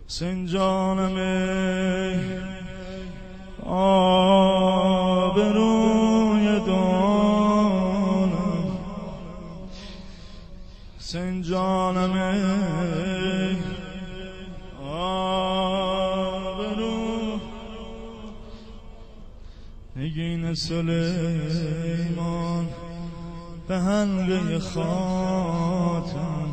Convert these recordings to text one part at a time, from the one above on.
سنجانم آبروی دانم، سنجانم آبرو نگین سلیمان به حلقه خاتم،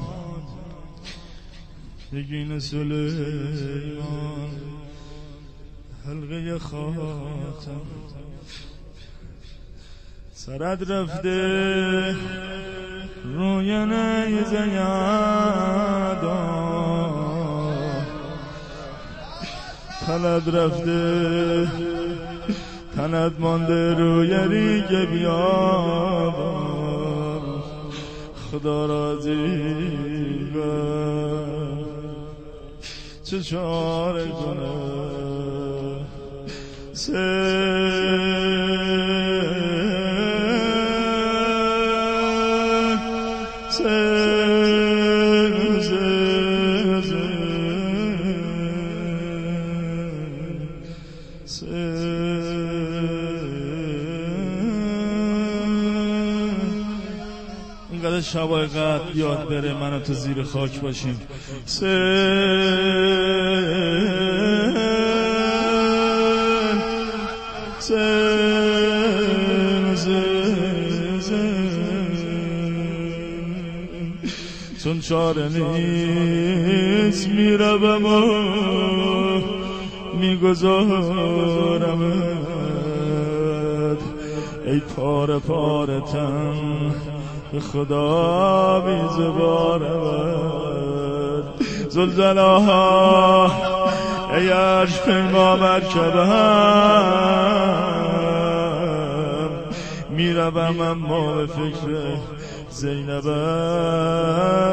نگین سلیمان حلقه خاتم. سرت رفته روی نیزه یادا، تنت رفته تنت مانده روی ریگ بیابان. خدا راضی چه چاره کنه، اینقدر شبای قدر یاد بره من و تو زیر خاک باشیم. چون چاره نیست میروم و میگذارمت ای پاره پاره تن، به خدا بیزبارمت. زلزلاها ای عرش پیما مرکبم، میروم اما به فکر زینبم.